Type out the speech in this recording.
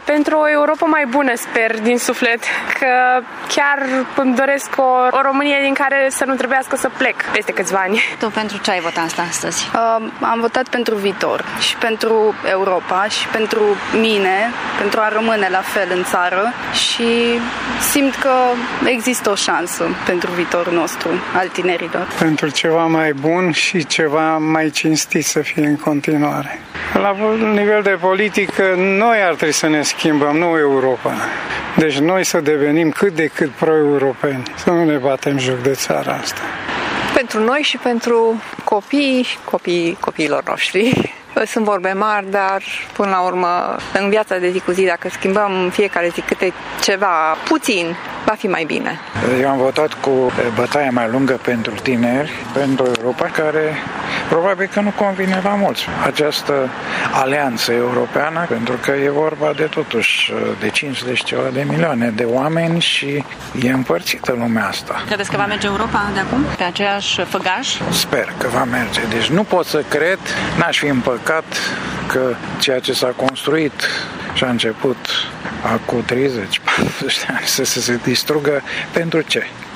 Pentru o Europa mai bună, sper din suflet, că chiar îmi doresc o Românie din care să nu trebuiască să plec peste câțiva ani. Tu pentru ce ai votat asta astăzi? Am votat pentru viitor și pentru Europa și pentru mine, pentru a rămâne la fel în țară și simt că există o șansă pentru viitorul nostru, al tinerilor. Pentru ceva mai bun și ceva mai cinstit să fie în continuare. La nivel de politică, noi ar trebui să ne schimbăm, nu Europa. Deci noi să devenim cât de cât pro-europeni, să nu ne batem joc de țara asta. Pentru noi și pentru copiilor noștri. Sunt vorbe mari, dar până la urmă, în viața de zi cu zi, dacă schimbăm fiecare zi câte ceva puțin, va fi mai bine. Eu am votat cu bătaia mai lungă pentru tineri, pentru Europa, care probabil că nu convine la mulți. Această alianță europeană, pentru că e vorba de totuși de 50 ceva de milioane de oameni și e împărțită lumea asta. Credeți că va merge Europa de acum pe aceeași făgaș? Sper că va merge. Deci nu pot să cred, n-aș fi împăcat că ceea ce s-a construit și a început acum 30-40 de ani să se distrugă pentru ce?